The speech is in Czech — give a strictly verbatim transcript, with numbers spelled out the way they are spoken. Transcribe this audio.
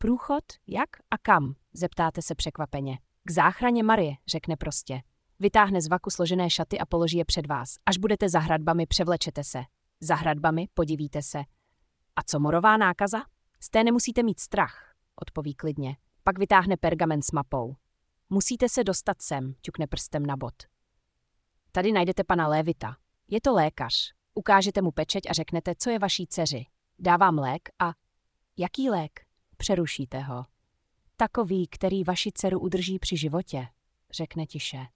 Průchod? Jak a kam? Zeptáte se překvapeně. K záchraně Marie, řekne prostě. Vytáhne z vaku složené šaty a položí je před vás. Až budete za hradbami, převlečete se. Za hradbami, podívíte se. A co morová nákaza? Z té nemusíte mít strach, odpoví klidně. Pak vytáhne pergamen s mapou. Musíte se dostat sem, ťukne prstem na bod. Tady najdete pana Lévita. Je to lékař. Ukážete mu pečeť a řeknete, co je vaší dceři. Dávám lék a... Jaký lék? Přerušíte ho. Takový, který vaši dceru udrží při životě, řekne tiše.